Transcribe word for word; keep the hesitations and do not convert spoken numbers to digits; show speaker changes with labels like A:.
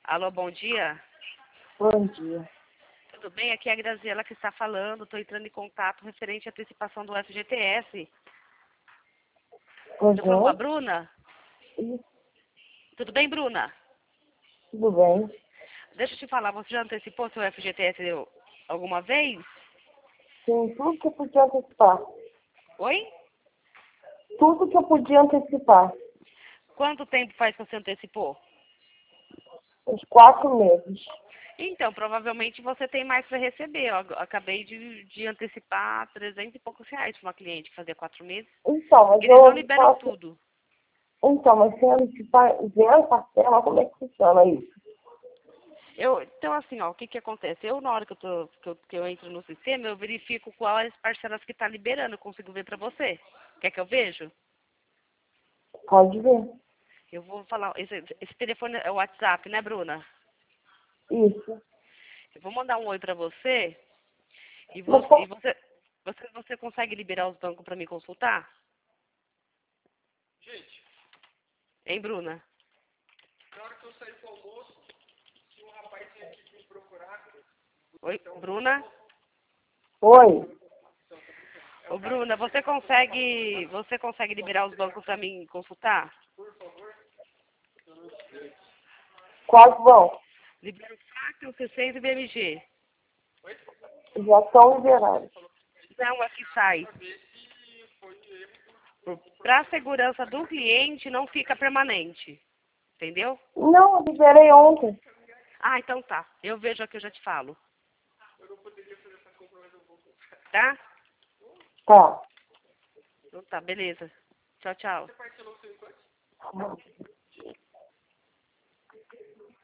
A: Alô, bom dia.
B: Bom dia.
A: Tudo bem? Aqui é a Graziela que está falando. Estou entrando em contato referente à antecipação do F G T S. Estou falando com a
B: Uhum.
A: Bruna?
B: Isso,
A: Tudo bem, Bruna?
B: tudo bem.
A: Deixa eu te falar, você já antecipou seu F G T S alguma vez?
B: Sim, tudo que eu podia antecipar.
A: Oi?
B: Tudo que eu podia antecipar.
A: Quanto tempo faz que você antecipou?
B: Uns quatro meses.
A: Então, provavelmente você tem mais para receber. Eu ag- acabei de, de antecipar trezentos e poucos reais para uma cliente que fazia quatro meses.
B: Então, mas
A: Eles não
B: eu
A: liberam
B: faço...
A: tudo.
B: Então, mas se antecipar zero parcela, como é que funciona isso?
A: Eu, então, assim, ó, o que que acontece? Eu, na hora que eu, tô, que eu, que eu entro no sistema, eu verifico quais parcelas que está liberando. Eu consigo ver para você. Quer que eu veja?
B: Pode ver.
A: Eu vou falar. Esse, esse telefone é o WhatsApp, né, Bruna?
B: Isso.
A: Eu vou mandar um oi para você. E,
B: Mas,
A: você, e
B: co-
A: você, você, você consegue liberar os bancos para me consultar?
C: Gente,
A: Hein, Bruna?
C: na hora que eu saí pro almoço, tinha um rapaz que tinha que me procurar.
A: Oi, Bruna?
B: oi.
A: Ô, Bruna, você consegue, você consegue liberar os bancos para mim consultar?
B: Quais vão?
A: Libera o FAC, o C seis e o B M G.
B: Já estão liberados.
A: Não, aqui sai. Para a segurança do cliente, não fica permanente. Entendeu?
B: Não, eu liberei ontem.
A: Ah, então tá. Eu vejo aqui, eu já te falo. Tá?
B: Tá.
A: Então tá, beleza. Tchau, tchau.
B: Tá.